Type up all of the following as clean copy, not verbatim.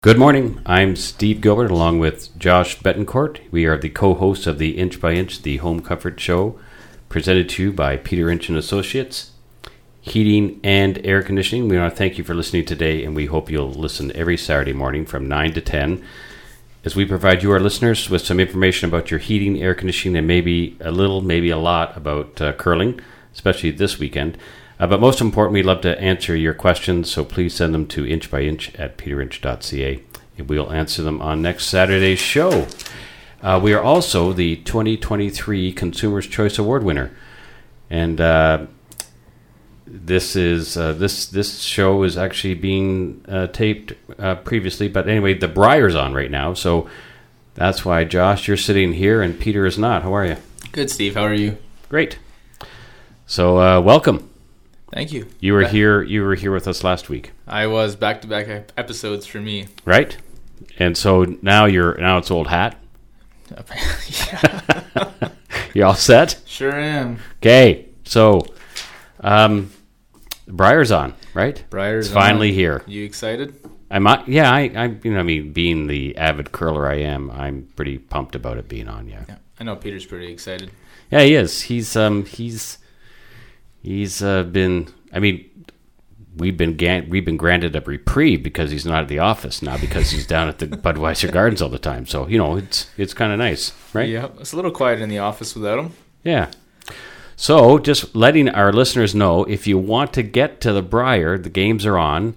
Good morning. I'm Steve Gilbert along with Josh Betancourt. We are the co-hosts of the Inch by Inch, the Home Comfort Show, presented to you by Peter Inch and Associates, Heating and Air Conditioning. We want to thank you for listening today, and we hope you'll listen every Saturday morning from 9 to 10 as we provide you, our listeners, with some information about your heating, air conditioning, and maybe a little, maybe a lot about curling, especially this weekend. But most important, we'd love to answer your questions, so please send them to inchbyinch@peterinch.ca, and we'll answer them on next Saturday's show. We are also the 2023 Consumers' Choice Award winner, and this show is actually being taped previously, but anyway, the Briar's on right now, so that's why, Josh, you're sitting here and Peter is not. How are you? Good, Steve. How are you? Great. So welcome. Thank you. You were here. You were here with us last week. I was back-to-back episodes for me. Right, and so now it's old hat. Yeah. You all set? Sure am. Okay, so Briar's on, right? Briar's it's finally here. You excited? Being the avid curler I am, I'm pretty pumped about it being on. Yeah. I know Peter's pretty excited. Yeah, he is. He's been. I mean, we've been granted a reprieve because he's not at the office now because he's down at the Budweiser Gardens all the time. So it's kind of nice, right? Yeah, it's a little quiet in the office without him. Yeah. So just letting our listeners know, if you want to get to the Briar, the games are on.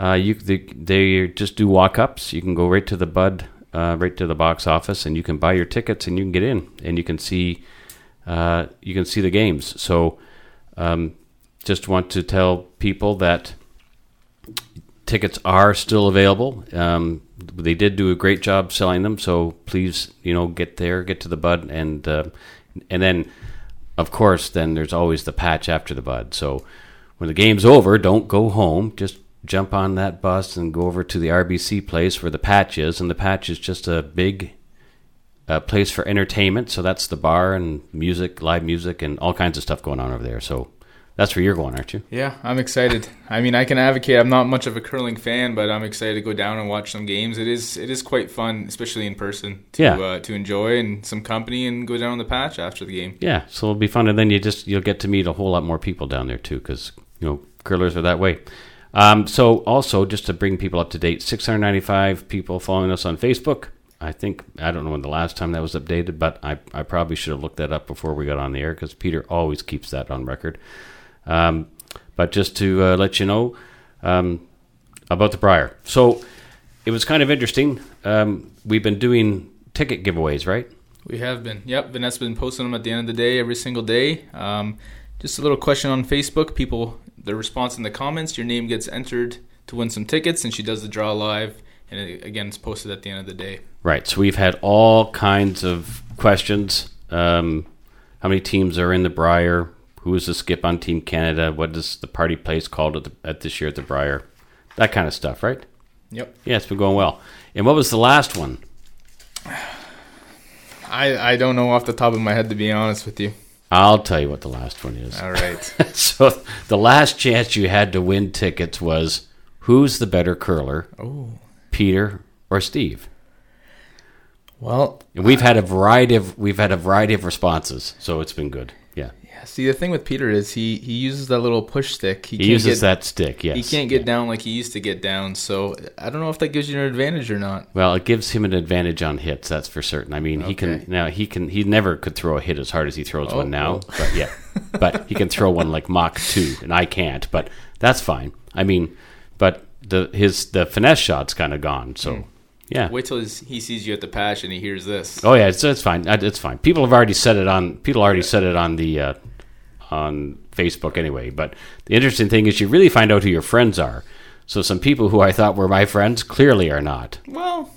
They just do walk-ups. You can go right to the Bud, right to the box office, and you can buy your tickets and you can get in and you can see the games. So. Just want to tell people that tickets are still available. They did do a great job selling them, so please, get to the Bud, and then, of course, then there's always the patch after the Bud. So when the game's over, don't go home. Just jump on that bus and go over to the RBC place where the patch is, and the patch is just a big place for entertainment. So that's the bar and music, live music, and all kinds of stuff going on over there. So that's where you're going, aren't you? Yeah, I'm excited. I mean, I can advocate. I'm not much of a curling fan, but I'm excited to go down and watch some games. It is quite fun, especially in person, to enjoy and some company and go down on the patch after the game. Yeah, so it'll be fun, and then you'll get to meet a whole lot more people down there too, because curlers are that way. So also, just to bring people up to date, 695 people following us on Facebook. I don't know when the last time that was updated, but I probably should have looked that up before we got on the air because Peter always keeps that on record. But just to let you know about the Briar. So it was kind of interesting. We've been doing ticket giveaways, right? We have been. Yep, Vanessa's been posting them at the end of the day, every single day. Just a little question on Facebook. People, their response in the comments, your name gets entered to win some tickets, and she does the draw live. And it's posted at the end of the day. Right. So we've had all kinds of questions. How many teams are in the Briar? Who is the skip on Team Canada? What is the party place called at this year at the Briar? That kind of stuff, right? Yep. Yeah, it's been going well. And what was the last one? I don't know off the top of my head, to be honest with you. I'll tell you what the last one is. All right. So the last chance you had to win tickets was, who's the better curler? Oh. Peter or Steve? Well, and we've had a variety of responses, so it's been good. Yeah. Yeah. See, the thing with Peter is he uses that little push stick. He uses that stick. Yes. He can't get down like he used to get down. So I don't know if that gives you an advantage or not. Well, it gives him an advantage on hits. That's for certain. I mean, okay. He never could throw a hit as hard as he throws one now. But yeah, but he can throw one like Mach 2, and I can't. But that's fine. I mean, but the finesse shot's kind of gone. So. Yeah. Wait till he sees you at the patch and he hears this. Oh yeah, it's fine. It's fine. People already said it on the on Facebook anyway. But the interesting thing is you really find out who your friends are. So some people who I thought were my friends clearly are not. Well,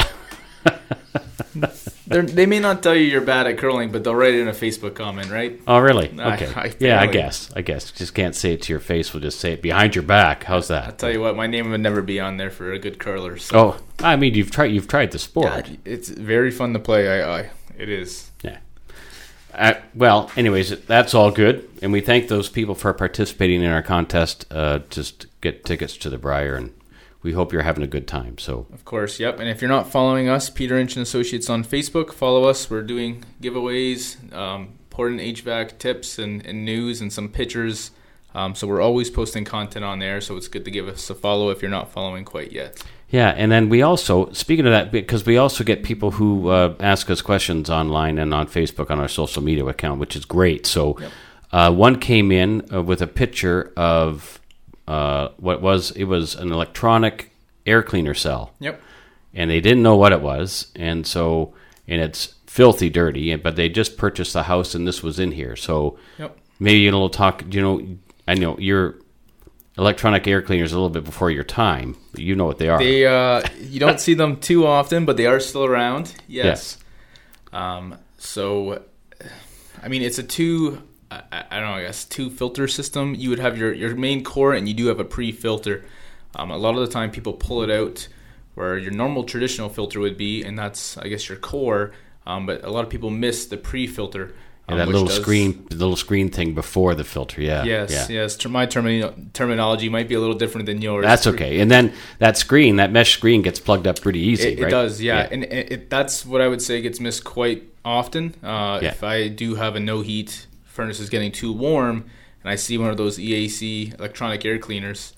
they may not tell you you're bad at curling, but they'll write it in a Facebook comment, right? Oh, really? Okay. I guess. Just can't say it to your face. We'll just say it behind your back. How's that? I'll tell you what, my name would never be on there for a good curler. So. Oh, I mean, you've tried the sport. Yeah, it's very fun to play. It is. Yeah. Well, anyways, that's all good, and we thank those people for participating in our contest. Just get tickets to the Briar, and we hope you're having a good time. So, of course, yep. And if you're not following us, Peter Inch and Associates on Facebook, follow us. We're doing giveaways, important HVAC tips and news and some pictures. So we're always posting content on there. So it's good to give us a follow if you're not following quite yet. Yeah, and then we also, speaking of that, because we also get people who ask us questions online and on Facebook on our social media account, which is great. So one came in with a picture of it was an electronic air cleaner cell. Yep. And they didn't know what it was, and it's filthy dirty, but they just purchased the house and this was in here. So maybe a little talk, I know your electronic air cleaners a little bit before your time. You know what they are. They you don't see them too often, but they are still around. Yes. So, I mean, it's a two filter system. You would have your main core, and you do have a pre-filter. A lot of the time, people pull it out where your normal traditional filter would be, and that's, I guess, your core. But a lot of people miss the pre-filter. And that little screen thing before the filter, yeah. Yes. My terminology might be a little different than yours. That's okay. And then that mesh screen gets plugged up pretty easy, right? It does, yeah. And that's what I would say gets missed quite often. If I do have a no-heat furnace is getting too warm, and I see one of those EAC electronic air cleaners,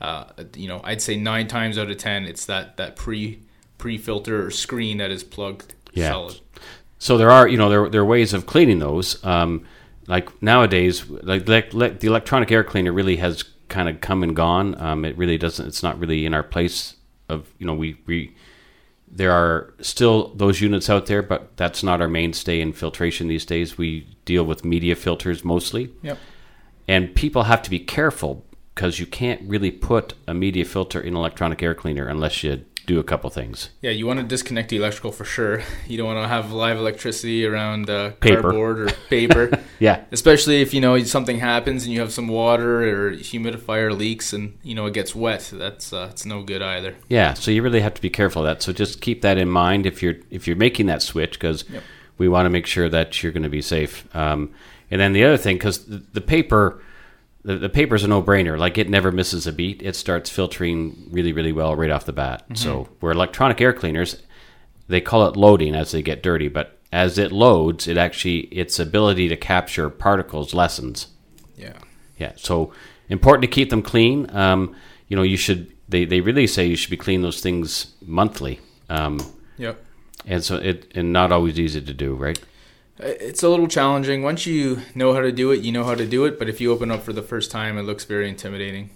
I'd say 9 times out of 10, it's that pre-filter or screen that is plugged solid. So there are ways of cleaning those. Like nowadays, like the electronic air cleaner really has kind of come and gone. It really doesn't. It's not really in our place of we. There are still those units out there, but that's not our mainstay in filtration these days. We deal with media filters mostly. Yep. And people have to be careful because you can't really put a media filter in an electronic air cleaner unless you do a couple things. Yeah, you want to disconnect the electrical for sure. You don't want to have live electricity around cardboard or paper. Yeah. Especially if, something happens and you have some water or humidifier leaks and, it gets wet. That's it's no good either. Yeah, so you really have to be careful of that. So just keep that in mind if you're making that switch, because we want to make sure that you're going to be safe. And then the other thing, because the paper... The paper's a no-brainer. Like, it never misses a beat. It starts filtering really, really well right off the bat. Mm-hmm. So where electronic air cleaners, they call it loading as they get dirty, but as it loads, its ability to capture particles lessens. Yeah. So important to keep them clean. You should. They really say you should be cleaning those things monthly. Yep. And so and not always easy to do, right? It's a little challenging. Once you know how to do it, you know how to do it. But if you open up for the first time, it looks very intimidating.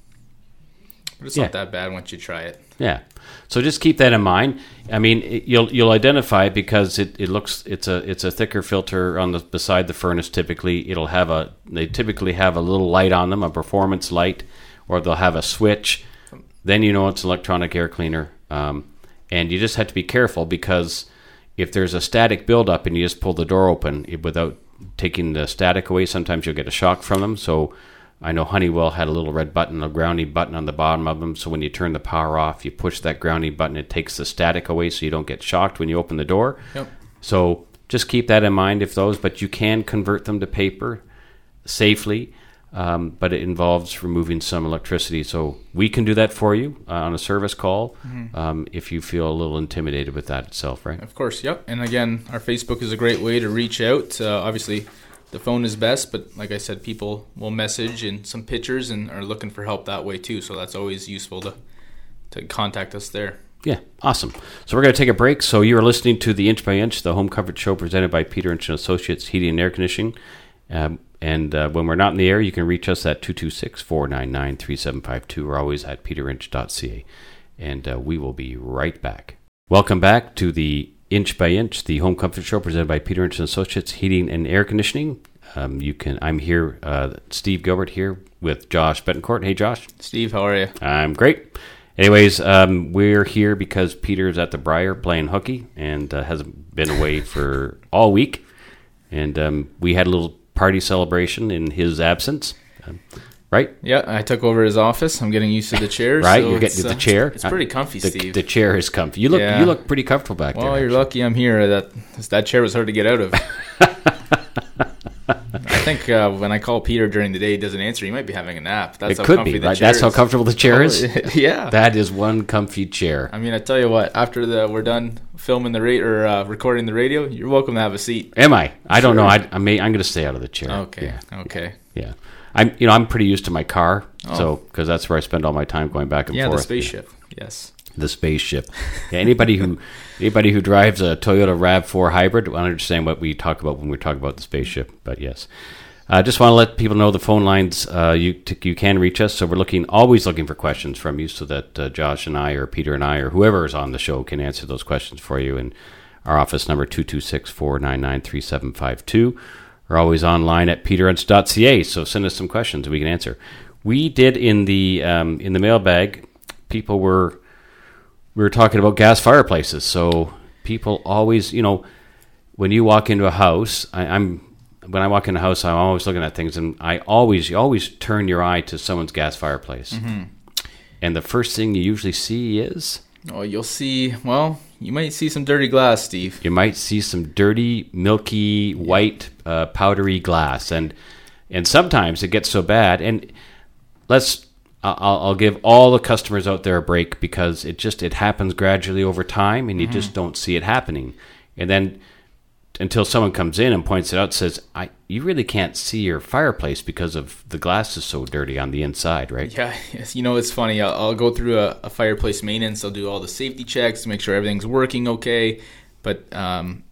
But it's not that bad once you try it. Yeah. So just keep that in mind. I mean, you'll identify it because it's a thicker filter on beside the furnace. Typically, they typically have a little light on them, a performance light, or they'll have a switch. Then you know it's an electronic air cleaner, and you just have to be careful because if there's a static buildup and you just pull the door open without taking the static away, sometimes you'll get a shock from them. So I know Honeywell had a little red button, a grounding button on the bottom of them. So when you turn the power off, you push that grounding button, it takes the static away so you don't get shocked when you open the door. Yep. So just keep that in mind but you can convert them to paper safely. But it involves removing some electricity. So we can do that for you on a service call if you feel a little intimidated with that itself, right? Of course, yep. And again, our Facebook is a great way to reach out. Obviously, the phone is best, but like I said, people will message and some pictures and are looking for help that way too. So that's always useful to contact us there. Yeah, awesome. So we're going to take a break. So you are listening to the Inch by Inch, the home comfort show presented by Peter Inch & Associates Heating and Air Conditioning. And when we're not in the air, you can reach us at 226-499-3752 or always at peterinch.ca. And we will be right back. Welcome back to the Inch by Inch, the home comfort show presented by Peter Inch & Associates Heating and Air Conditioning. I'm here, Steve Gilbert here with Josh Betancourt. Hey, Josh. Steve, how are you? I'm great. Anyways, we're here because Peter's at the Briar playing hooky and hasn't been away for all week. And we had a little party celebration in his absence, right? Yeah, I took over his office. I'm getting used to the chair. Right, so you're getting to the chair. It's pretty comfy, Steve. The chair is comfy. You look pretty comfortable back there. Well, you're lucky I'm here. That chair was hard to get out of. think when I call Peter during the day, he doesn't answer. He might be having a nap. That's It how could comfy be. the Right? chair That's how is. comfortable the chair is? Yeah. That is one comfy chair. I mean, I tell you what. After we're done filming recording the radio, you're welcome to have a seat. Am I? I don't Sure. know. I'm going to stay out of the chair. Okay. Yeah. Okay. Yeah. I'm pretty used to my car, Oh. so because that's where I spend all my time going back and Yeah, forth. the spaceship. Yes. The spaceship. Yeah, anybody who drives a Toyota RAV4 hybrid will understand what we talk about when we talk about the spaceship. But yes, I just want to let people know the phone lines. You can reach us. So we're always looking for questions from you, so that Josh and I, or Peter and I, or whoever is on the show can answer those questions for you. And our office number 226-499-3752. We're always online at peterents.ca. So send us some questions we can answer. We did in the mailbag. We were talking about gas fireplaces. So people always, when you walk into a house, when I walk into a house, I'm always looking at things, and you always turn your eye to someone's gas fireplace. Mm-hmm. And the first thing you usually see is... Oh, you might see some dirty glass, Steve. You might see some dirty, milky, white, powdery glass. And sometimes it gets so bad. And I'll give all the customers out there a break, because it happens gradually over time, and you just don't see it happening. And then until someone comes in and points it out, says, you really can't see your fireplace because of the glass is so dirty on the inside, right? Yeah, it's funny. I'll go through a fireplace maintenance. I'll do all the safety checks to make sure everything's working okay. But the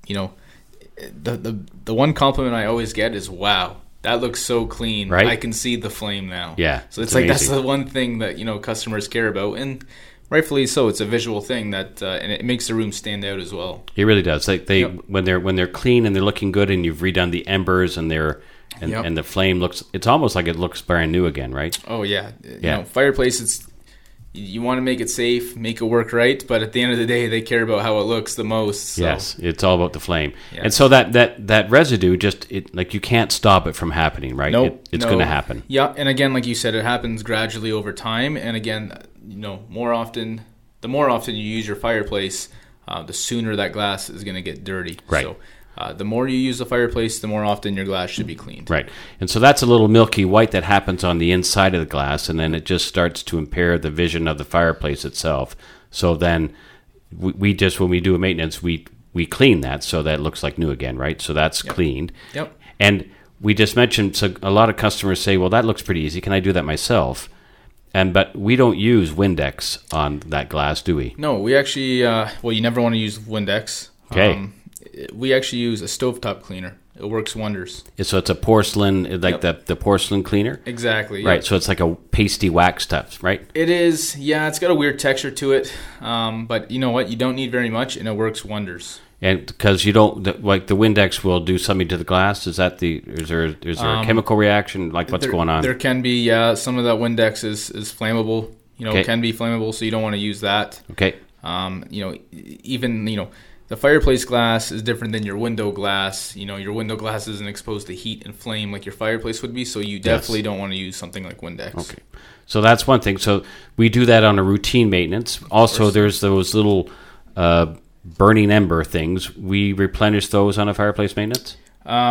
one compliment I always get is, "Wow, that looks so clean. Right? I can see the flame now." Yeah, so it's like amazing. That's the one thing that customers care about, and rightfully so. It's a visual thing that, and it makes the room stand out as well. It really does. When they're clean and they're looking good, and you've redone the embers and and the flame looks. It's almost like it looks brand new again, right? Oh yeah, fireplace. You want to make it safe, make it work right, but at the end of the day, they care about how it looks the most. So. Yes, it's all about the flame, yes. And so that residue you can't stop it from happening, right? Nope, it's going to happen. Yeah, and again, like you said, it happens gradually over time, and again, the more often you use your fireplace, the sooner that glass is going to get dirty. Right. So the more you use the fireplace, the more often your glass should be cleaned. Right. And so that's a little milky white that happens on the inside of the glass, and then it just starts to impair the vision of the fireplace itself. So then we just, when we do a maintenance, we clean that so that it looks like new again, right? So that's cleaned. Yep. And we just mentioned, so a lot of customers say, well, that looks pretty easy. Can I do that myself? But we don't use Windex on that glass, do we? No, we actually, you never want to use Windex. Okay. We actually use a stovetop cleaner. It works wonders. So it's a porcelain, like the porcelain cleaner? Exactly. Right, yep. So it's like a pasty wax stuff, right? It is, yeah. It's got a weird texture to it. But you know what? You don't need very much, and it works wonders. And because you don't, like the Windex will do something to the glass. Is there a chemical reation? Like what's going on? There can be, some of that Windex is flammable. It can be flammable, so you don't want to use that. Okay. The fireplace glass is different than your window glass. Your window glass isn't exposed to heat and flame like your fireplace would be, so you definitely don't want to use something like Windex. Okay. So that's one thing. So we do that on a routine maintenance. Also, there's those little burning ember things. We replenish those on a fireplace maintenance?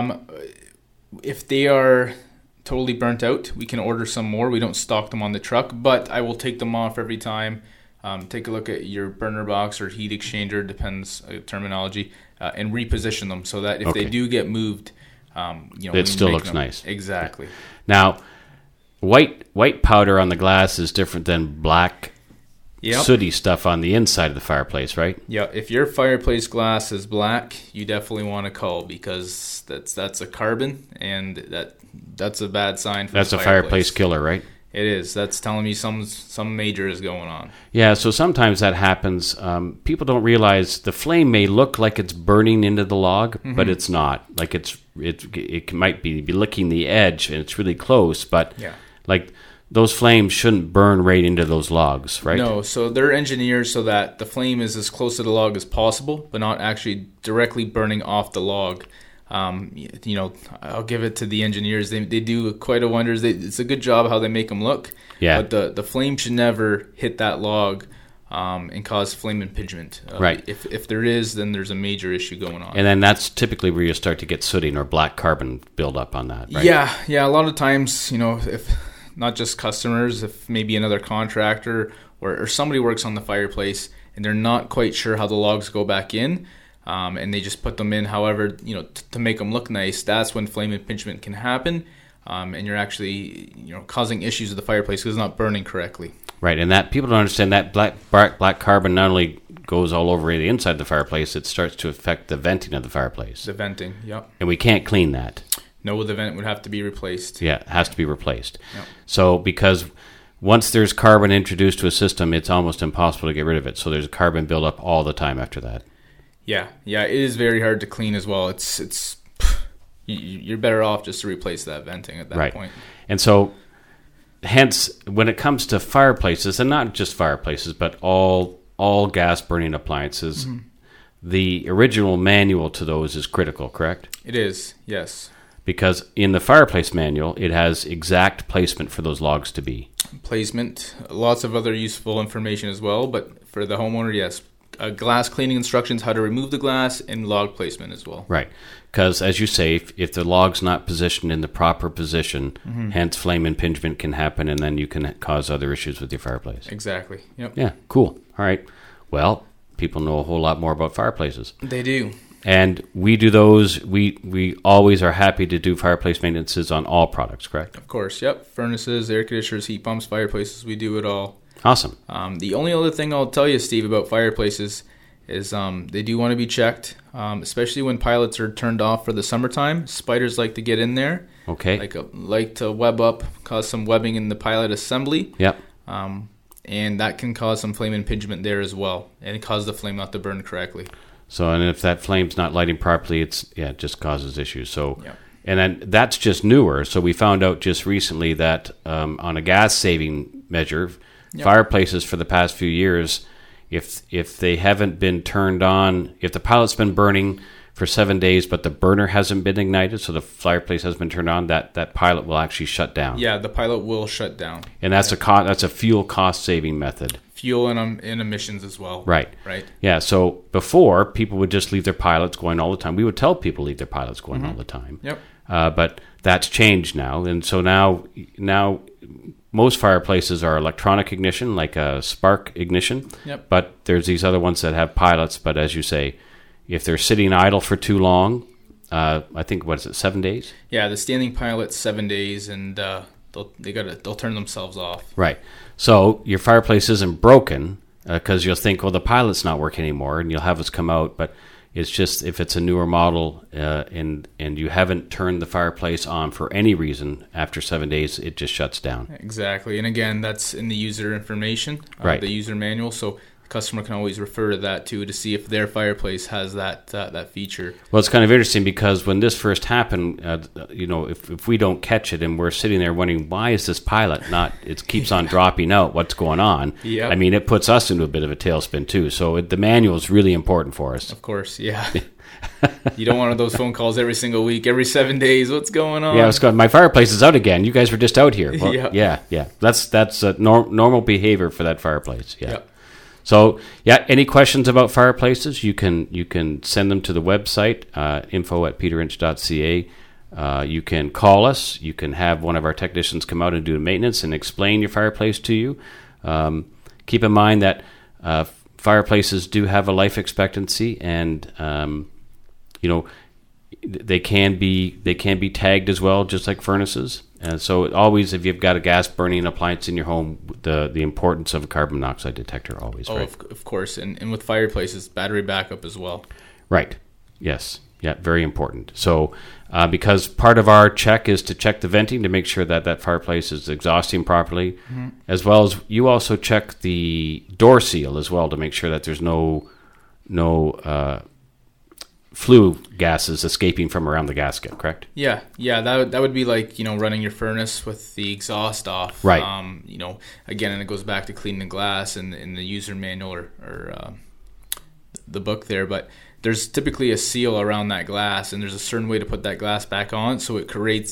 If they are totally burnt out, we can order some more. We don't stock them on the truck, but I will take them off every time. Take a look at your burner box or heat exchanger, depends terminology, and reposition them so that if they do get moved, it still looks nice. Exactly. Now, white powder on the glass is different than black sooty stuff on the inside of the fireplace, right? Yeah. If your fireplace glass is black, you definitely want to call, because that's a carbon, and that's a bad sign for that's the a fireplace killer, right? It is. That's telling me some major is going on. Yeah, so sometimes that happens. People don't realize the flame may look like it's burning into the log, but it's not. Like it might be licking the edge, and it's really close, but like those flames shouldn't burn right into those logs, right? No, so they're engineered so that the flame is as close to the log as possible, but not actually directly burning off the log. I'll give it to the engineers. They do quite a wonders. It's a good job how they make them look. Yeah. But the flame should never hit that log and cause flame impingement. Right. If there is, then there's a major issue going on. And then that's typically where you start to get sooting or black carbon buildup on that, right? Yeah. A lot of times, if not just customers, if maybe another contractor or somebody works on the fireplace and they're not quite sure how the logs go back in, and they just put them in, however, to make them look nice, that's when flame impingement can happen, and you're actually, causing issues with the fireplace because it's not burning correctly. Right, and that people don't understand that black carbon not only goes all over the inside of the fireplace, it starts to affect the venting of the fireplace. The venting, yep. And we can't clean that. No, the vent would have to be replaced. Yeah, it has to be replaced. Yep. So because once there's carbon introduced to a system, it's almost impossible to get rid of it. So there's carbon buildup all the time after that. Yeah, it is very hard to clean as well. You're better off just to replace that venting at that point. And so, hence, when it comes to fireplaces, and not just fireplaces, but all gas burning appliances, the original manual to those is critical, correct? It is, yes. Because in the fireplace manual, it has exact placement for those logs to be. Placement, lots of other useful information as well, but for the homeowner, yes. Glass cleaning instructions, how to remove the glass, and log placement as well. Right. Because, as you say, if the log's not positioned in the proper position, hence flame impingement can happen, and then you can cause other issues with your fireplace. Exactly. Yep. Yeah, cool. All right. Well, people know a whole lot more about fireplaces. They do. And we do those. We always are happy to do fireplace maintenances on all products, correct? Of course, yep. Furnaces, air conditioners, heat pumps, fireplaces, we do it all. Awesome. The only other thing I'll tell you, Steve, about fireplaces is they do want to be checked, especially when pilots are turned off for the summertime. Spiders like to get in there. Okay. Like to web up, cause some webbing in the pilot assembly. Yep. And that can cause some flame impingement there as well, and it causes the flame not to burn correctly. So, and if that flame's not lighting properly, it just causes issues. So, yep. And then that's just newer. So we found out just recently that on a gas saving measure, fireplaces for the past few years, if they haven't been turned on, if the pilot's been burning for 7 days, but the burner hasn't been ignited, so the fireplace has been turned on, that pilot will actually shut down. Yeah, the pilot will shut down. And that's a fuel cost saving method. Fuel and emissions as well. Right. Yeah, so before, people would just leave their pilots going all the time. We would tell people to leave their pilots going all the time. Yep. But that's changed now. And so now most fireplaces are electronic ignition, like a spark ignition. Yep. But there's these other ones that have pilots. But as you say, if they're sitting idle for too long, I think, 7 days? Yeah, the standing pilot's 7 days, and they'll turn themselves off. Right. So your fireplace isn't broken because you'll think, the pilot's not working anymore, and you'll have us come out. But it's just if it's a newer model and you haven't turned the fireplace on for any reason after 7 days, it just shuts down. Exactly. And again, that's in the user information, right. The user manual. So the customer can always refer to that too to see if their fireplace has that feature. Well, it's kind of interesting because when this first happened, if we don't catch it and we're sitting there wondering, why is this pilot not, it keeps on dropping out, what's going on? Yep. I mean, it puts us into a bit of a tailspin too. So the manual is really important for us. Of course, yeah. You don't want those phone calls every single week, every 7 days. What's going on? Yeah, my fireplace is out again. You guys were just out here. Well, yep. Yeah. That's normal behavior for that fireplace. Yeah. Yep. So, any questions about fireplaces, you can send them to the website, info@peterinch.ca. You can call us. You can have one of our technicians come out and do the maintenance and explain your fireplace to you. Keep in mind that fireplaces do have a life expectancy, and they can be tagged as well, just like furnaces. And so always, if you've got a gas burning appliance in your home, the importance of a carbon monoxide detector always. Oh, right? Of course, and with fireplaces, battery backup as well. Right. Yes. Yeah. Very important. So because part of our check is to check the venting to make sure that fireplace is exhausting properly, as well as you also check the door seal as well to make sure that there's no flue gases escaping from around the gasket, correct? Yeah, that would be like, running your furnace with the exhaust off. Right. Again, and it goes back to cleaning the glass and in the user manual or the book there, but there's typically a seal around that glass, and there's a certain way to put that glass back on so it creates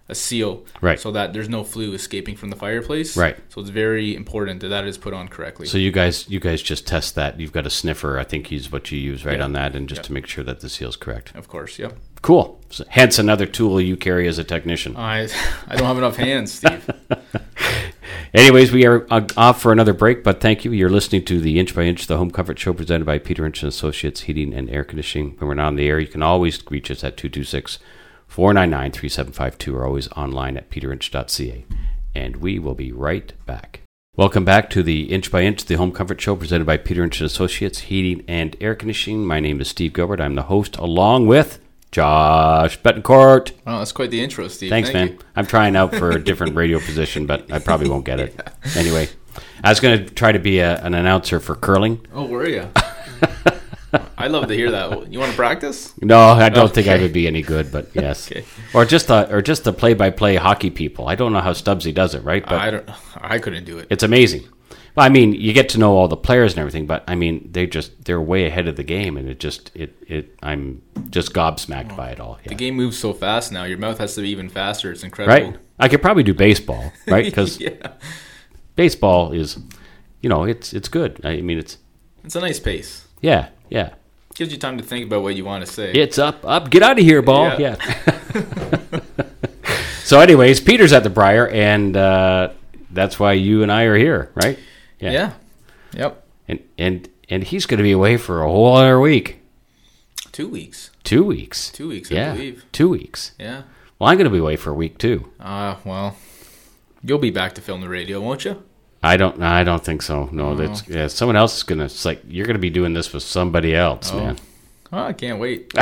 a seal, Right. so that there's no flue escaping from the fireplace. Right. So it's very important that that is put on correctly. So you guys just test that. You've got a sniffer, I think, is what you use right Yeah. on that, and just Yeah. to make sure that the seal's correct. Of course, yep. Cool. So, hence another tool you carry as a technician. I don't have enough hands, Steve. Anyways, we are off for another break, but thank you. You're listening to the Inch by Inch, the Home Comfort Show, presented by Peter Inch & Associates Heating and Air Conditioning. When we're not on the air, you can always reach us at 226-499-3752 or always online at peterinch.ca. And we will be right back. Welcome back to the Inch by Inch, the Home Comfort Show, presented by Peter Inch & Associates Heating and Air Conditioning. My name is Steve Gilbert. I'm the host, along with Josh Betancourt. Oh, that's quite the intro, Steve. Thanks, Thank man. I'm trying out for a different radio position, but I probably won't get it. Anyway, I was going to try to be an announcer for curling. you. Oh, were you? I'd love to hear that. You want to practice? No, I don't think I Okay. would be any good, but yes. Okay. Or just the play-by-play hockey people. I don't know how Stubbsy does it, right? But I couldn't do it. it's amazing. Well, I mean, you get to know all the players and everything, but I mean, they're way ahead of the game, and I'm just gobsmacked by it all. Yeah. The game moves so fast now. Your mouth has to be even faster. It's incredible. Right? I could probably do baseball, right? Because Yeah. baseball is, it's good. I mean, it's It's a nice pace. yeah. Gives you time to think about what you want to say. It's up. Get out of here, ball. Yeah. Yeah. So, anyways, Peter's at the Briar, and that's why you and I are here, right? Yeah. Yep. And he's going to be away for a whole other week. 2 weeks. 2 weeks. 2 weeks, Yeah. I believe. 2 weeks. Yeah. Well, I'm going to be away for a week too. Well, you'll be back to film the radio, won't you? I don't think so. No, that's someone else is gonna. It's like you're gonna be doing this with somebody else, man. Oh, I can't wait.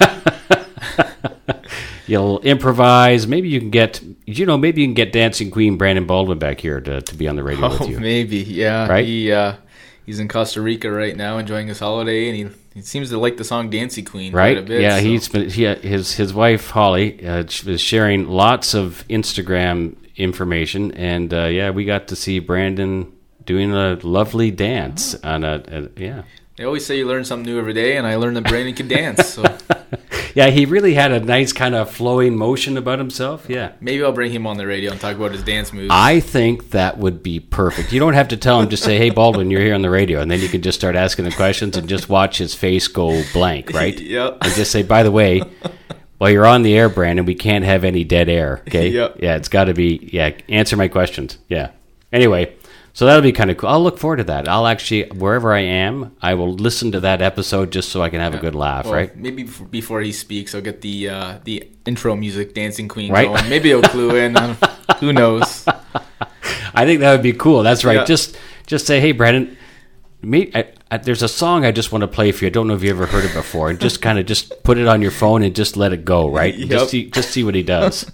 You'll improvise. Maybe you can get, Dancing Queen Brandon Baldwin back here to be on the radio with you. Maybe. Yeah. Right? He's in Costa Rica right now, enjoying his holiday, and he seems to like the song "Dancing Queen" Right? quite a bit. Yeah, so. his wife Holly is sharing lots of Instagram information, and we got to see Brandon doing a lovely dance on yeah. They always say you learn something new every day, and I learned that Brandon can dance. So Yeah, he really had a nice kind of flowing motion about himself. Yeah. maybe I'll bring him on the radio and talk about his dance moves. I think that would be perfect. You don't have to tell him, just say, "Hey, Baldwin, you're here on the radio," and then you can just start asking the questions and just watch his face go blank, right? Yep. And just say, "By the way, while you're on the air, Brandon, we can't have any dead air, okay? Yep. Yeah, it's got to be, answer my questions." Yeah. Anyway, so that'll be kind of cool. I'll look forward to that. I'll actually, wherever I am, I will listen to that episode just so I can have a good laugh, Well, right? Maybe before he speaks, I'll get the intro music, "Dancing Queen," Right. going. Maybe it'll clue in. Who knows? I think that would be cool. That's right. Yeah. Just say, "Hey, Brandon, there's a song I just want to play for you. I don't know if you ever heard it before." And just kind of just put it on your phone and just let it go, right? Yep. Just see what he does.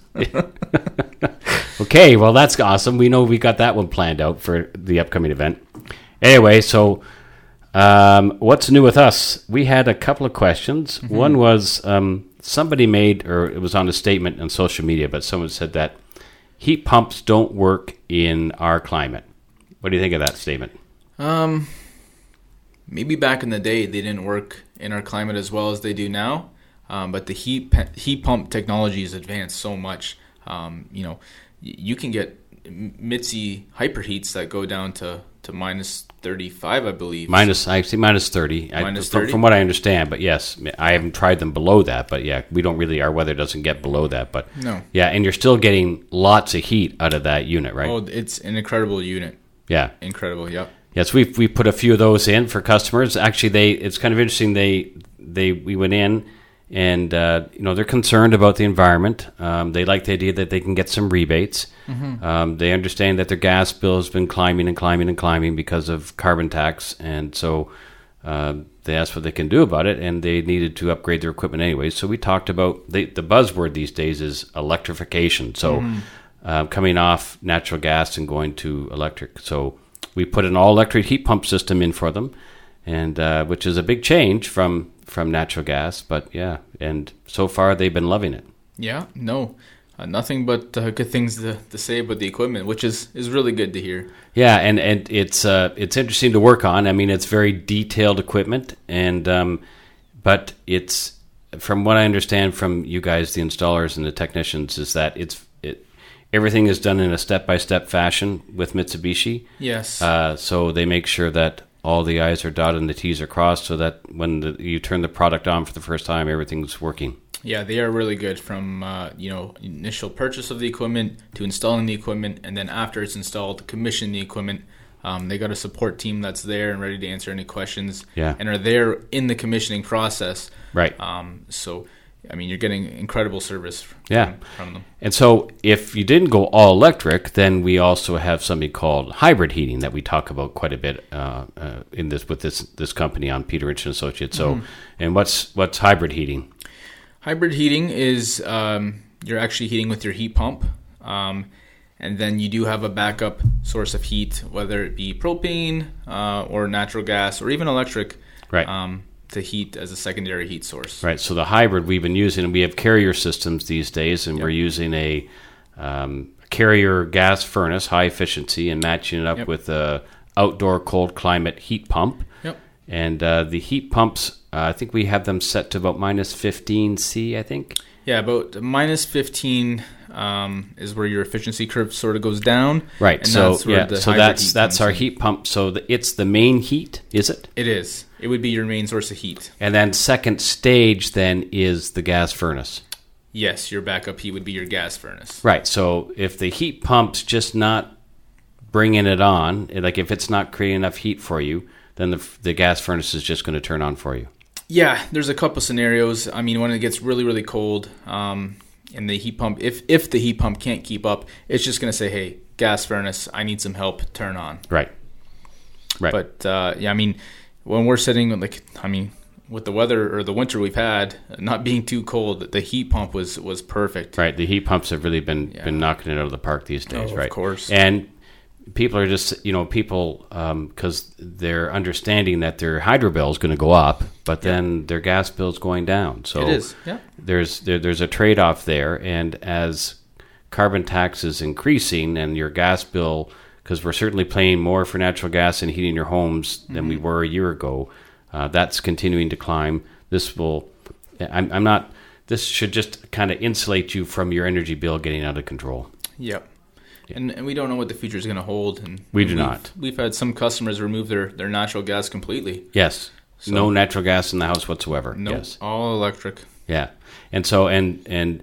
Okay, well, that's awesome. We know we got that one planned out for the upcoming event. Anyway, so what's new with us? We had a couple of questions. Mm-hmm. One was somebody made, or it was on a statement on social media, but someone said that heat pumps don't work in our climate. What do you think of that statement? Maybe back in the day they didn't work in our climate as well as they do now, but the heat pump technology has advanced so much. You can get Mitzi hyperheats that go down to minus 35, I believe. I see minus 30. Minus 30? From what I understand, but yes, I haven't tried them below that, but yeah, we don't really, our weather doesn't get below that, but No. yeah, and you're still getting lots of heat out of that unit, right? Oh, it's an incredible unit. Yeah. Incredible, yep. Yes, we put a few of those in for customers. Actually, it's kind of interesting. We went in, and they're concerned about the environment. They like the idea that they can get some rebates. Mm-hmm. They understand that their gas bill has been climbing and climbing and climbing because of carbon tax, and so they asked what they can do about it, and they needed to upgrade their equipment anyway. So we talked about the buzzword these days is electrification. So coming off natural gas and going to electric. So we put an all-electric heat pump system in for them, and which is a big change from natural gas. But yeah, and so far they've been loving it. Yeah, no, nothing but good things to say about the equipment, which is really good to hear. Yeah, and it's interesting to work on. I mean, it's very detailed equipment, and but it's, from what I understand from you guys, the installers and the technicians, is that everything is done in a step-by-step fashion with Mitsubishi. Yes. So they make sure that all the I's are dotted and the T's are crossed, so that when you turn the product on for the first time, everything's working. Yeah, they are really good from initial purchase of the equipment to installing the equipment, and then after it's installed, commission the equipment. They got a support team that's there and ready to answer any questions, and are there in the commissioning process. Right. So, I mean, you're getting incredible service from them. And so if you didn't go all electric, then we also have something called hybrid heating that we talk about quite a bit in this company on Peter Rich & Associates. So, and what's hybrid heating? Hybrid heating is you're actually heating with your heat pump, and then you do have a backup source of heat, whether it be propane or natural gas or even electric, right? To heat as a secondary heat source. Right. So the hybrid we've been using, we have Carrier systems these days, and we're using a Carrier gas furnace, high efficiency, and matching it up with a outdoor cold climate heat pump. Yep. And the heat pumps, I think we have them set to about minus 15 C, I think. Yeah, about minus 15 is where your efficiency curve sort of goes down. Right. And so that's that's our heat pump. So it's the main heat, is it? It is. It would be your main source of heat. And then second stage then is the gas furnace. Yes, your backup heat would be your gas furnace. Right. So if the heat pump's just not bringing it on, like if it's not creating enough heat for you, then the gas furnace is just going to turn on for you. Yeah, there's a couple scenarios. I mean, when it gets really, really cold, and the heat pump, if the heat pump can't keep up, it's just going to say, "Hey, gas furnace, I need some help. Turn on." Right. But I mean, when we're sitting with the weather or the winter we've had, not being too cold, the heat pump was perfect. Right. The heat pumps have really been knocking it out of the park these days. Oh, right. Of course. And people are just, because they're understanding that their hydro bill is going to go up, but then their gas bill is going down. So it is. Yeah. There's a trade-off there, and as carbon tax is increasing and your gas bill, because we're certainly paying more for natural gas and heating your homes than we were a year ago, that's continuing to climb. This should just kind of insulate you from your energy bill getting out of control. Yep. And we don't know what the future is going to hold. And we do not. We've had some customers remove their natural gas completely. Yes. So, no natural gas in the house whatsoever. No, yes. All electric. Yeah. And so and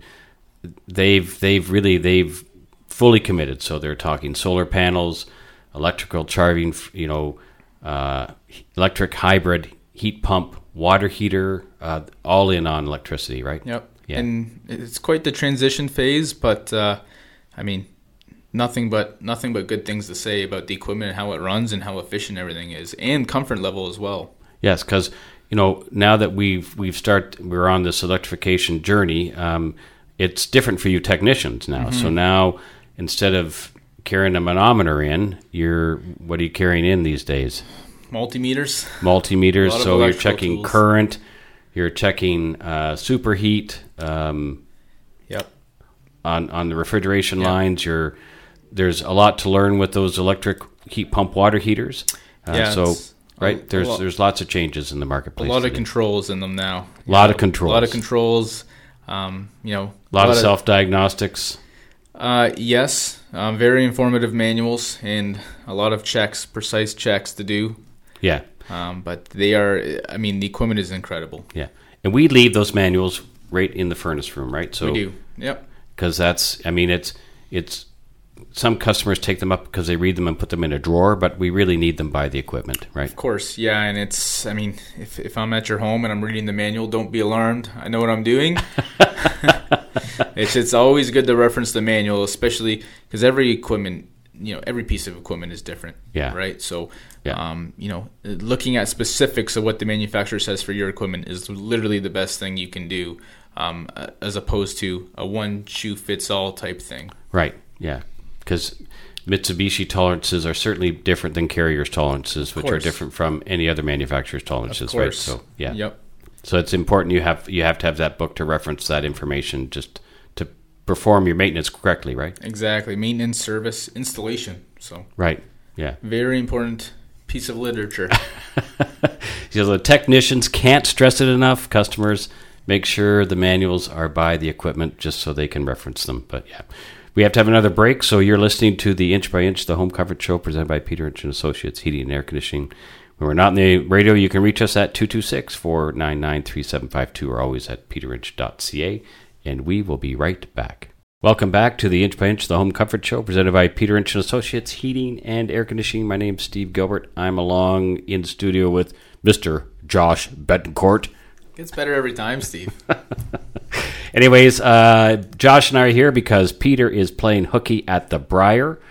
they've fully committed. So they're talking solar panels, electrical charging, electric hybrid heat pump, water heater, all in on electricity, right? Yep. Yeah. And it's quite the transition phase, but I mean, nothing but good things to say about the equipment and how it runs and how efficient everything is, and comfort level as well. Yes, because now that we're on this electrification journey, it's different for you technicians now. Mm-hmm. So now instead of carrying a manometer in, what are you carrying in these days? Multimeters. So you're checking tools. Current, you're checking superheat. Yep. On the refrigeration lines, there's a lot to learn with those electric heat pump water heaters. There's lots of changes in the marketplace. A lot of controls in them now. A lot of controls. A lot of controls. A lot of self-diagnostics. Yes. Very informative manuals and a lot of precise checks to do. Yeah. But the equipment is incredible. Yeah. And we leave those manuals right in the furnace room, right? So we do. Yep. Because it's some customers take them up because they read them and put them in a drawer, but we really need them by the equipment, right? Of course, yeah. And if I'm at your home and I'm reading the manual, don't be alarmed. I know what I'm doing. It's always good to reference the manual, especially because every piece of equipment is different. Yeah. Right. So, looking at specifics of what the manufacturer says for your equipment is literally the best thing you can do, as opposed to a one-shoe-fits-all type thing. Right. Yeah. Because Mitsubishi tolerances are certainly different than Carrier's tolerances, which are different from any other manufacturer's tolerances. Of course. Right? So yeah. Yep. So it's important you have to have that book to reference that information just to perform your maintenance correctly, right? Exactly. Maintenance, service, installation. So right. Yeah. Very important piece of literature. The technicians can't stress it enough. Customers, make sure the manuals are by the equipment just so they can reference them. But yeah, We have to have another break, so you're listening to the Inch by Inch, the Home Comfort Show, presented by Peter Inch & Associates Heating and Air Conditioning. When we're not on the radio, you can reach us at 226-499-3752 or always at peterinch.ca, and we will be right back. Welcome back to the Inch by Inch, the Home Comfort Show, presented by Peter Inch & Associates Heating and Air Conditioning. My name's Steve Gilbert. I'm along in studio with Mr. Josh Betancourt. Gets better every time, Steve. Anyways, Josh and I are here because Peter is playing hooky at the Briar.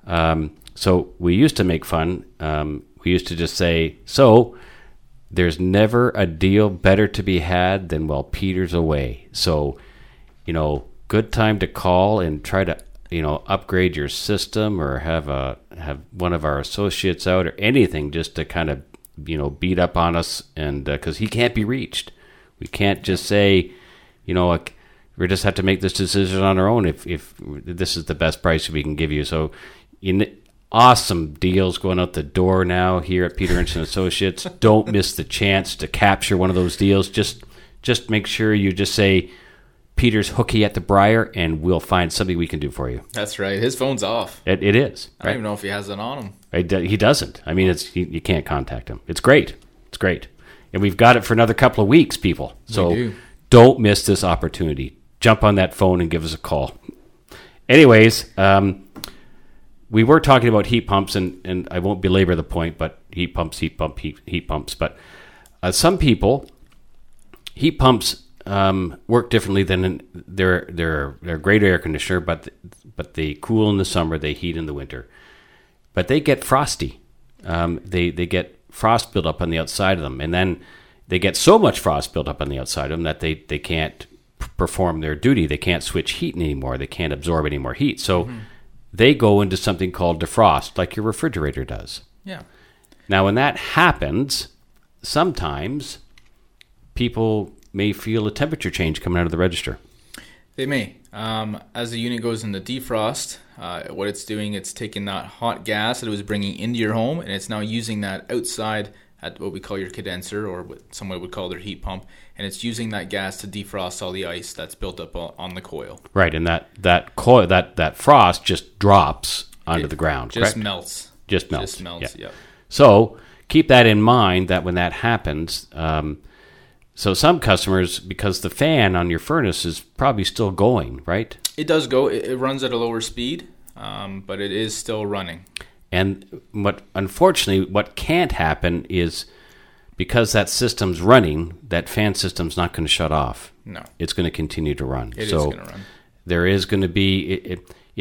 So we used to make fun. We used to just say, so there's never a deal better to be had than while Peter's away. So, good time to call and try to, upgrade your system or have one of our associates out or anything just to kind of, beat up on us. And because he can't be reached. We can't just say, we just have to make this decision on our own if this is the best price we can give you. So, awesome deals going out the door now here at Peter Inch & Associates. Don't miss the chance to capture one of those deals. Just make sure you just say, Peter's hooky at the Briar, and we'll find something we can do for you. That's right. His phone's off. It is. I don't even know if he has it on him. He doesn't. I mean, you can't contact him. It's great. It's great. And we've got it for another couple of weeks, people. So don't miss this opportunity. Jump on that phone and give us a call. Anyways, we were talking about heat pumps, and I won't belabor the point, but heat pumps. But some people, heat pumps work differently than they're a great air conditioner, but they cool in the summer, they heat in the winter. But they get frosty. They get frost built up on the outside of them, and then they get so much frost built up on the outside of them that they can't perform their duty. They can't switch heat anymore. They can't absorb any more heat. So they go into something called defrost, like your refrigerator does. Yeah. Now, when that happens, sometimes people may feel a temperature change coming out of the register. They may. As the unit goes into defrost, what it's doing, it's taking that hot gas that it was bringing into your home, and it's now using that outside at what we call your condenser, or what someone would call their heat pump, and it's using that gas to defrost all the ice that's built up on the coil. Right, and that coil, that frost just drops onto the ground. Just correct? melts. Just melts. Just melts. Yeah. So keep that in mind that when that happens. So some customers, because the fan on your furnace is probably still going, right? It does go. It runs at a lower speed, but it is still running. And unfortunately, what can't happen is because that system's running, that fan system's not going to shut off. No. It's going to continue to run. It is going to run. There is going to be...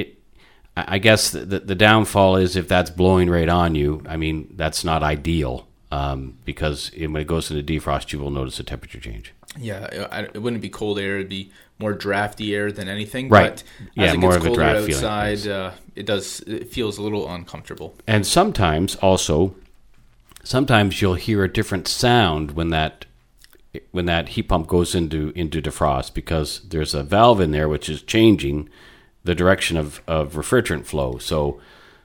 I guess the downfall is if that's blowing right on you, I mean, that's not ideal. Because when it goes into defrost, you will notice a temperature change. Yeah, it wouldn't be cold air; it'd be more drafty air than anything. Right. But as it more gets of a colder draft outside, feeling. It feels a little uncomfortable. And sometimes you'll hear a different sound when that heat pump goes into defrost, because there's a valve in there which is changing the direction of refrigerant flow. So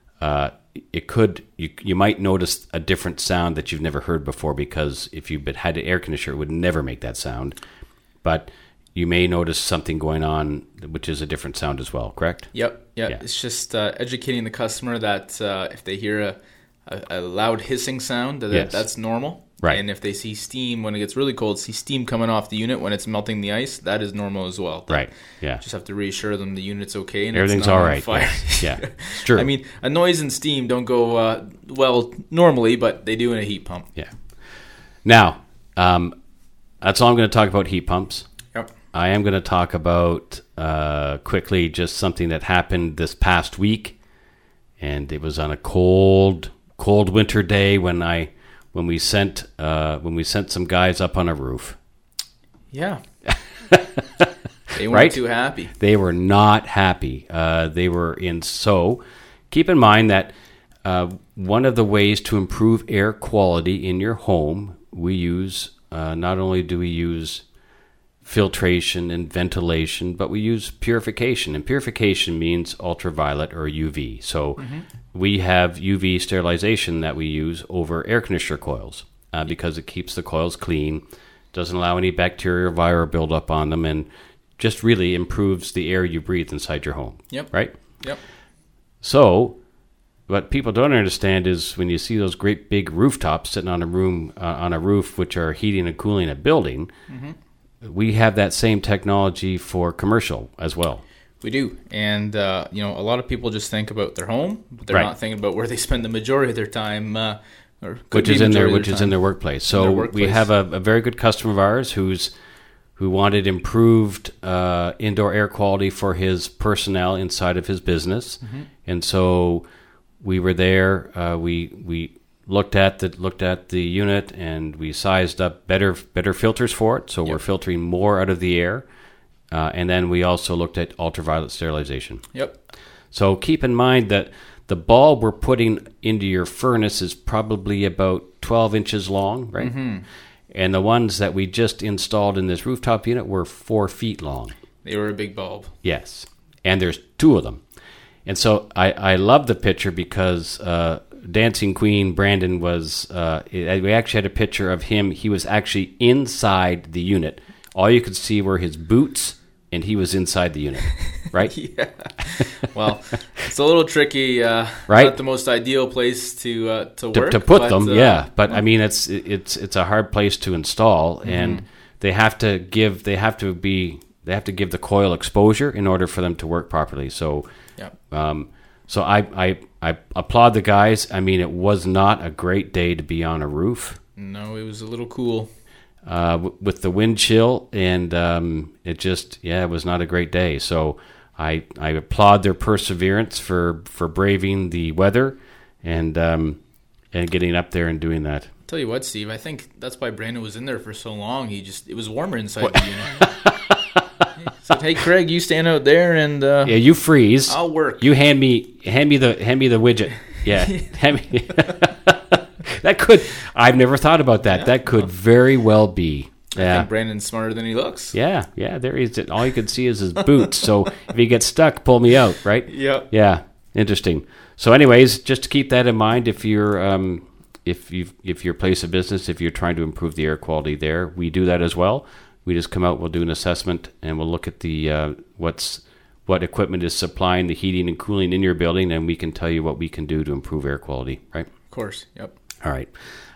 you might notice a different sound that you've never heard before, because if you've had an air conditioner, it would never make that sound. But you may notice something going on, which is a different sound as well, correct? Yep. Yeah. It's just educating the customer that if they hear a loud hissing sound, that's normal. Right. And if they see steam, when it gets really cold, see steam coming off the unit when it's melting the ice, that is normal as well. Right, yeah. Just have to reassure them the unit's okay and everything's it's not all on right. fire. Yeah, it's true. I mean, a noise and steam don't go well normally, but they do in a heat pump. Yeah. Now, that's all I'm going to talk about, heat pumps. Yep. I am going to talk about quickly just something that happened this past week, and it was on a cold winter day when we sent some guys up on a roof. Yeah. They weren't right? too happy. They were not happy. They were in. So keep in mind that one of the ways to improve air quality in your home, we use not only do we use filtration and ventilation, but we use purification. And purification means ultraviolet or UV. So we have UV sterilization that we use over air conditioner coils because it keeps the coils clean, doesn't allow any bacteria or viral buildup on them, and just really improves the air you breathe inside your home. Yep. Right? Yep. So what people don't understand is when you see those great big rooftops sitting on a roof, which are heating and cooling a building, we have that same technology for commercial as well. We do. And, a lot of people just think about their home, but they're Right. not thinking about where they spend the majority of their time, Which is in their workplace. So their workplace. we have a very good customer of ours who wanted improved indoor air quality for his personnel inside of his business. And so we were there. We looked at the unit, and we sized up better filters for it. So we're filtering more out of the air. And then we also looked at ultraviolet sterilization. Yep. So keep in mind that the bulb we're putting into your furnace is probably about 12 inches long, right? And the ones that we just installed in this rooftop unit were 4 feet long. They were a big bulb. Yes. And there's 2 of them. And so I love the picture because Dancing Queen Brandon was, we actually had a picture of him. He was actually inside the unit. All you could see were his boots, and he was inside the unit, right? Yeah. Well, it's a little tricky. Right? Not the most ideal place to work. To put them, yeah. But I mean, it's a hard place to install, and they have to give the coil exposure in order for them to work properly. So, so I applaud the guys. I mean, it was not a great day to be on a roof. No, it was a little cool. With the wind chill, and it was not a great day. So I applaud their perseverance for braving the weather and getting up there and doing that. Tell you what, Steve, I think that's why Brandon was in there for so long. It was warmer inside the unit. He said, "Hey, Craig, you stand out there and you freeze. I'll work. You hand me the widget. Yeah, hand me." That could. I've never thought about that. That could very well be. I think Brandon's smarter than he looks. Yeah. There is. All you can see is his boots. So if he gets stuck, pull me out. Right. Yep. Yeah. Interesting. So, anyways, just to keep that in mind, if you're if your place of business, if you're trying to improve the air quality there, we do that as well. We just come out, we'll do an assessment, and we'll look at the what equipment is supplying the heating and cooling in your building, and we can tell you what we can do to improve air quality. Right. Of course. Yep. All right.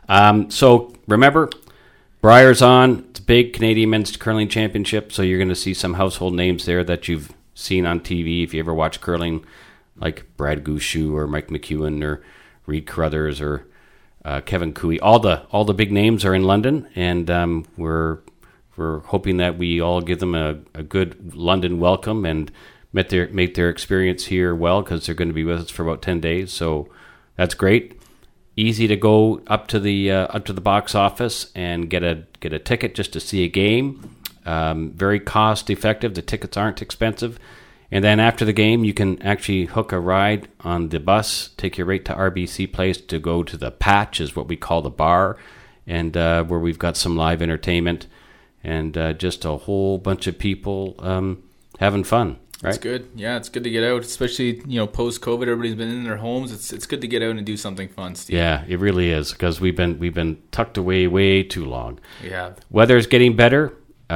So remember, Briar's on. It's a big Canadian Men's Curling Championship, so you're going to see some household names there that you've seen on TV if you ever watch curling, like Brad Gushue or Mike McEwen or Reed Carruthers or Kevin Cooey. All the big names are in London, and we're hoping that we all give them a good London welcome and make their experience here well, because they're going to be with us for about 10 days. So that's great. Easy to go up to the box office and get a ticket just to see a game. Very cost effective. The tickets aren't expensive. And then after the game, you can actually hook a ride on the bus, take you right to RBC Place to go to the Patch, is what we call the bar, and where we've got some live entertainment and just a whole bunch of people having fun. Right? It's good. Yeah, it's good to get out, especially post-COVID. Everybody's been in their homes. It's good to get out and do something fun, Steve. Yeah, it really is, because we've been tucked away way too long. We have. Weather's getting better.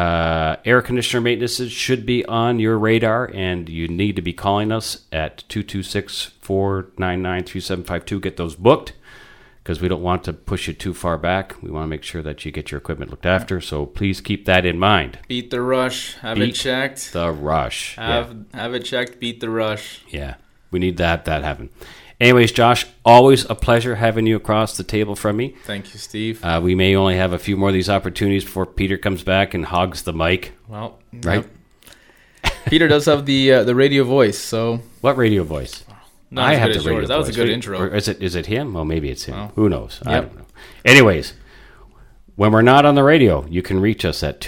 Air conditioner maintenance should be on your radar, and you need to be calling us at 226-499-3752. Get those booked, because we don't want to push you too far back. We want to make sure that you get your equipment looked after, so please keep that in mind. Beat the rush. Have it checked. The rush. Have it checked. Beat the rush. Yeah, we need that happen. Anyways, Josh, always a pleasure having you across the table from me. Thank you, Steve. We may only have a few more of these opportunities before Peter comes back and hogs the mic. Well, right? Yep. Peter does have the radio voice, so... What radio voice? I have the radio voice. That was a good intro. Or is it him? Well, maybe it's him. Well, who knows? Yep. I don't know. Anyways, when we're not on the radio, you can reach us at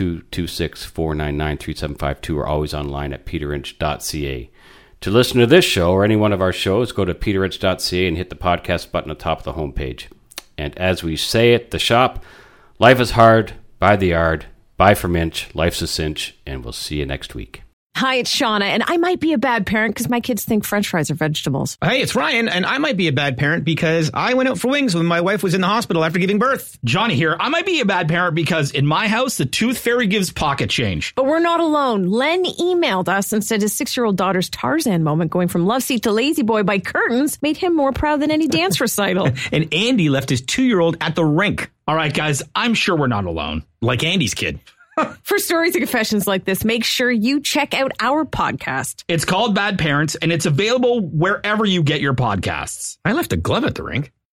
226-499-3752 or always online at peterinch.ca. To listen to this show or any one of our shows, go to peterinch.ca and hit the podcast button at the top of the homepage. And as we say at the shop, life is hard, buy the yard, buy from Inch, life's a cinch, and we'll see you next week. Hi, it's Shauna, and I might be a bad parent because my kids think French fries are vegetables. Hey, it's Ryan, and I might be a bad parent because I went out for wings when my wife was in the hospital after giving birth. Johnny here. I might be a bad parent because in my house, the tooth fairy gives pocket change. But we're not alone. Len emailed us and said his 6-year-old daughter's Tarzan moment going from love seat to lazy boy by curtains made him more proud than any dance recital. And Andy left his 2-year-old at the rink. All right, guys, I'm sure we're not alone. Like Andy's kid. For stories and confessions like this, make sure you check out our podcast. It's called Bad Parents, and it's available wherever you get your podcasts. I left a glove at the rink.